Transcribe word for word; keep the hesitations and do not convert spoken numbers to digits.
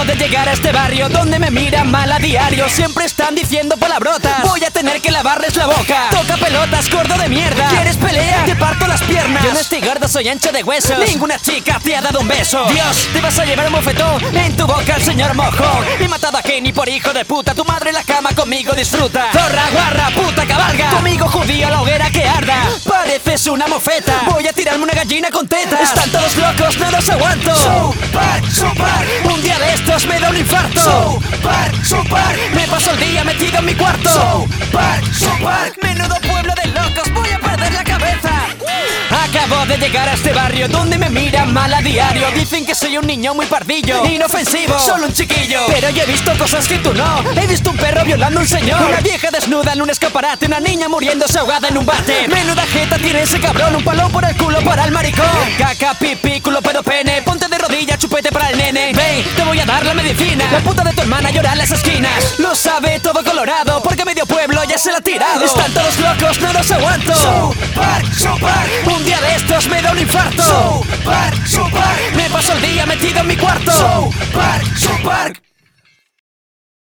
Acabo de llegar a este barrio donde me miran mal a diario. Siempre están diciendo palabrotas. Voy a tener que lavarles la boca. Toca pelotas, gordo de mierda. ¿Quieres pelea? Te parto las piernas. Yo no estoy gordo, soy ancho de huesos. Ninguna chica te ha dado un beso. Dios, te vas a llevar un bofetón en tu boca el señor mojo. He matado a Kenny por hijo de puta. Tu madre en la cama conmigo disfruta. Zorra, guarra, puta, cabalga. Tu amigo judío, la hoguera que arda. Pareces una mofeta. Voy a tirarme una gallina con tetas. Están todos locos, no los aguanto. Super, super. Un día de estos me da un infarto. Super, super. Me paso el día metido en mi cuarto. Super, super. Menudo pueblo de locos, voy a perder la cabeza. Acabo de llegar a este barrio donde me miran mal a diario. Dicen que soy un niño muy pardillo, inofensivo, solo un chiquillo. Pero yo he visto cosas que tú no. He visto un perro violando a un señor, una vieja desnuda en un escaparate, una niña muriéndose ahogada en un bate. Menuda jeta tiene ese cabrón, un palo por el culo para el maricón. Caca, pipí, culo, pedo, pene. Ponte de rodillas, chupete para el nene. Ven, te voy a dar la medicina. La puta de tu hermana llora en las esquinas. Lo sabe todo Colorado, porque medio pueblo ya se la ha tirado. Están todos locos, no los aguanto. Super, super. Un día de estos me da un infarto. Super, super. Me paso el día metido en mi cuarto. Super, super.